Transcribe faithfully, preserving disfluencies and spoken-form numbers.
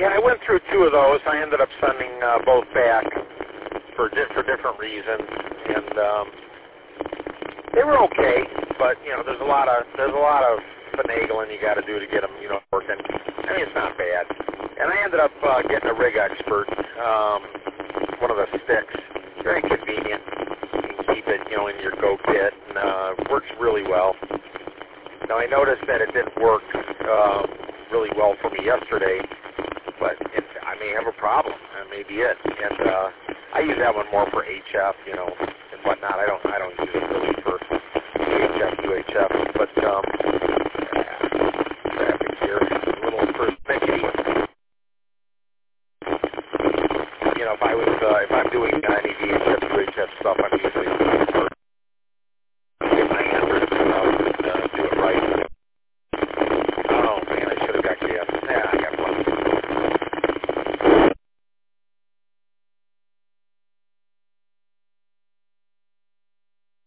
Yeah, I went through two of those. I ended up sending uh, both back for di- for different reasons, and um, they were okay. But you know, there's a lot of there's a lot of finagling you got to do to get them, you know, working. I mean, it's not bad. And I ended up uh, getting a rig expert, um, one of the sticks. Very convenient. You can keep it, you know, in your Go kit, and uh, works really well. Now I noticed that it didn't work um, really well for me yesterday, but it, I may have a problem. That may be it. And uh, I use that one more for H F, you know, and whatnot. I don't I don't use it really for H F, U H F, but um, traffic here, a little persnickety. You know, if I was uh, if I'm doing any V H F, U H F stuff, I'm usually using it for